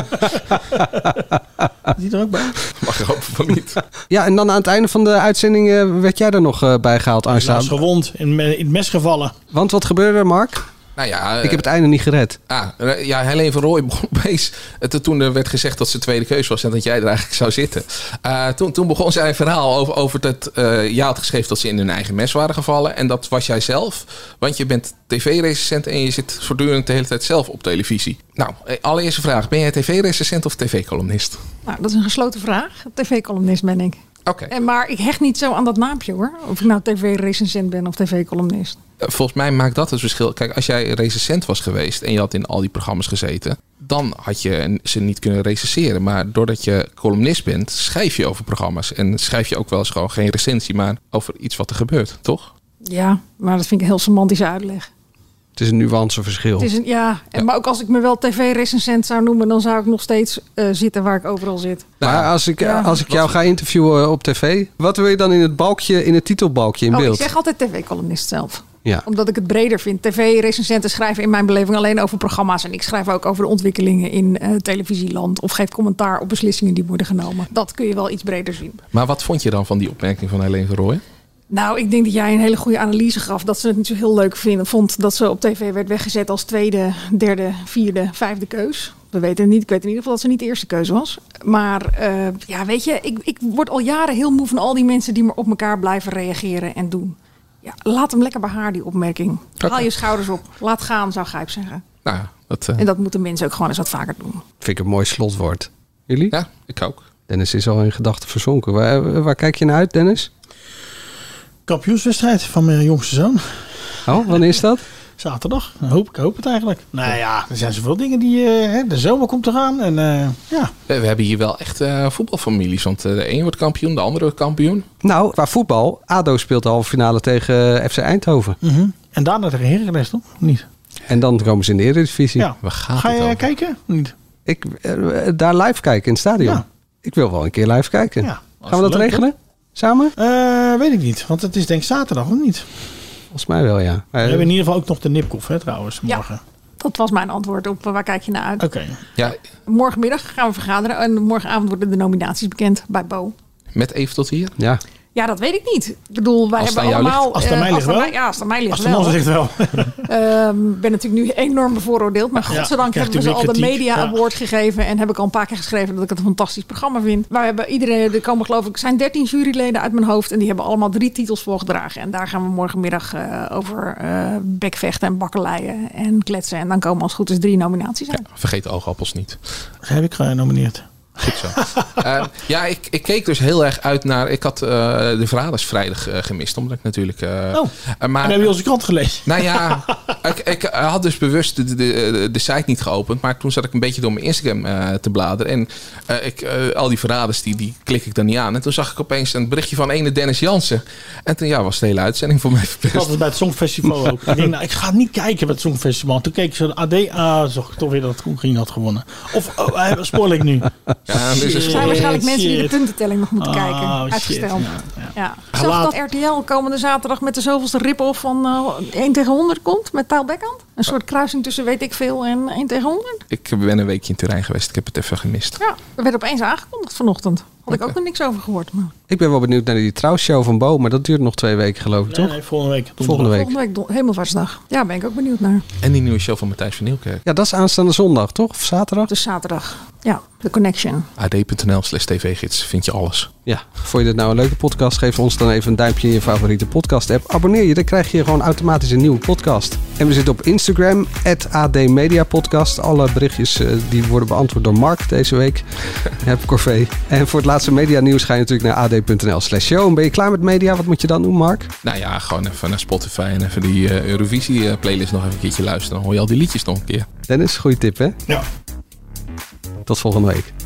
Die er ook bij? Mag ik hopen van niet. Ja, en dan aan het einde van de uitzending uh, werd jij er nog uh, bij gehaald, Arnsta. Helaas gewond, in, me- in het mes gevallen. Want wat gebeurde er, Mark? Nou ja, Ik heb het einde niet gered. Ah, ja, Helene van Rooij begon opeens. Het, toen er werd gezegd dat ze tweede keus was en dat jij er eigenlijk zou zitten. Uh, toen, toen begon zij een verhaal over, over dat uh, jij had geschreven dat ze in hun eigen mes waren gevallen. En dat was jij zelf. Want je bent tv-recensent en je zit voortdurend de hele tijd zelf op televisie. Nou, allereerste vraag. Ben jij tv-recensent of tv-columnist? Nou, dat is een gesloten vraag. T V-columnist ben ik. Oké. Okay. En maar ik hecht niet zo aan dat naampje hoor. Of ik nou tv-recensent ben of tv-columnist. Volgens mij maakt dat het verschil. Kijk, als jij recensent was geweest en je had in al die programma's gezeten, dan had je ze niet kunnen recenseren. Maar doordat je columnist bent, schrijf je over programma's. En schrijf je ook wel eens gewoon geen recensie, maar over iets wat er gebeurt, toch? Ja, maar dat vind ik een heel semantische uitleg. Het is een nuanceverschil. Het is een, ja, ja, maar ook als ik me wel tv-recensent zou noemen, dan zou ik nog steeds uh, zitten waar ik overal zit. Maar als ik, ja. als ik jou ga interviewen op tv, wat wil je dan in het balkje, in het titelbalkje in oh, beeld? Ik zeg altijd tv-columnist zelf. Ja. Omdat ik het breder vind. tv-recensenten schrijven in mijn beleving alleen over programma's. En ik schrijf ook over de ontwikkelingen in uh, televisieland. Of geef commentaar op beslissingen die worden genomen. Dat kun je wel iets breder zien. Maar wat vond je dan van die opmerking van Helene van Rooij? Nou, ik denk dat jij een hele goede analyse gaf. Dat ze het niet zo heel leuk vinden, vond dat ze op tv werd weggezet als tweede, derde, vierde, vijfde keus. We weten het niet. Ik weet in ieder geval dat ze niet de eerste keus was. Maar uh, ja, weet je, ik, ik word al jaren heel moe van al die mensen die maar op elkaar blijven reageren en doen. Ja, laat hem lekker bij haar, die opmerking. Okay. Haal je schouders op. Laat gaan, zou Gijp zeggen. Nou, dat, uh... En dat moeten mensen ook gewoon eens wat vaker doen. Vind ik een mooi slotwoord. Jullie? Ja, ik ook. Dennis is al in gedachten verzonken. Waar, waar kijk je naar uit, Dennis? Kampioenswedstrijd van mijn jongste zoon. Oh, wanneer is dat? Zaterdag. Ik hoop, ik hoop het eigenlijk. Nou ja, er zijn zoveel dingen die... Uh, de zomer komt eraan. En uh, ja. We, we hebben hier wel echt uh, voetbalfamilies. Want uh, de een wordt kampioen, de andere wordt kampioen. Nou, qua voetbal. ADO speelt de halve finale tegen F C Eindhoven. Mm-hmm. En daarna tegen Heracles, toch? Niet? En dan komen ze in de Eredivisie. Ja. We gaan Ga je kijken? Niet? Ik, uh, daar live kijken in het stadion. Ja. Ik wil wel een keer live kijken. Ja, gaan we dat leuk, regelen? Hoor. Samen? Uh, weet ik niet. Want het is denk ik zaterdag, of niet? Volgens mij wel, ja. We hebben in ieder geval ook nog de Nipkoff, hè, trouwens, morgen. Ja, dat was mijn antwoord op waar kijk je naar uit. Oké. Okay. Ja. Morgenmiddag gaan we vergaderen en morgenavond worden de nominaties bekend bij Bo. Met even tot hier? Ja. Ja, dat weet ik niet. Ik bedoel, wij als hebben allemaal... Ligt. Als het aan mij ligt uh, wel. Mij, ja, als het aan mij ligt als wel. Als het ligt wel. Ik uh, ben natuurlijk nu enorm bevooroordeeld. Maar ja, godzijdank hebben we ze al de Media ja. Award gegeven. En heb ik al een paar keer geschreven dat ik het een fantastisch programma vind. Wij hebben iedereen, er komen geloof ik, zijn dertien juryleden uit mijn hoofd. En die hebben allemaal drie titels voorgedragen. En daar gaan we morgenmiddag uh, over uh, bekvechten en bakkeleien en kletsen. En dan komen als het goed is drie nominaties uit. Ja, vergeet de oogappels niet. Dat heb ik genomineerd. Goed zo. uh, ja, ik, ik keek dus heel erg uit naar... Ik had uh, de Verraders vrijdag uh, gemist. Omdat ik natuurlijk... Uh, oh, uh, maar, en heb je onze krant gelezen? Nou ja, ik, ik had dus bewust de, de, de, de site niet geopend. Maar toen zat ik een beetje door mijn Instagram uh, te bladeren. En uh, ik, uh, al die Verraders, die, die klik ik dan niet aan. En toen zag ik opeens een berichtje van ene Dennis Jansen. En toen ja, was de hele uitzending voor mij verpest. Dat was bij het Songfestival ook. Ik denk, nou, ik ga niet kijken bij het Songfestival. Toen keek ik zo de A D. Ah, zag ik toch weer dat het Oekraïne had gewonnen. Of oh, spoor ik nu? Ja, dus er zijn waarschijnlijk shit. mensen die de puntentelling nog moeten oh, kijken. Uitgesteld. Shit, ja, ja. Ja. Ik zag dat R T L komende zaterdag met de zoveelste rip-off van uh, één tegen honderd komt. Met Taal Beckhand. Een soort kruising tussen weet ik veel en één tegen honderd. Ik ben een weekje in Turijn geweest. Ik heb het even gemist. Ja, dat werd opeens aangekondigd vanochtend. Had ik ook nog niks over gehoord. Maar... Ik ben wel benieuwd naar die trouwshow van Bo. Maar dat duurt nog twee weken geloof ik, nee, toch? Nee, volgende week. Volgende week. Volgende week don- Hemelvaartsdag. Ja, ben ik ook benieuwd naar. En die nieuwe show van Matthijs van Nieuwkerk. Ja, dat is aanstaande zondag, toch? Of zaterdag? Dus zaterdag. Ja, The Connection. A D punt N L slash T V-gids vind je alles. Ja, vond je dit nou een leuke podcast? Geef ons dan even een duimpje in je favoriete podcast app. Abonneer je, dan krijg je gewoon automatisch een nieuwe podcast. En we zitten op Instagram, at A D Media Podcast. Alle berichtjes uh, die worden beantwoord door Mark deze week. Heb Corvée. En voor het laatste media nieuws ga je natuurlijk naar A D punt N L slash show. En ben je klaar met media? Wat moet je dan doen, Mark? Nou ja, gewoon even naar Spotify en even die uh, Eurovisie uh, playlist nog even een keertje luisteren. Dan hoor je al die liedjes nog een keer. Dennis, goede tip hè? Ja. Tot volgende week.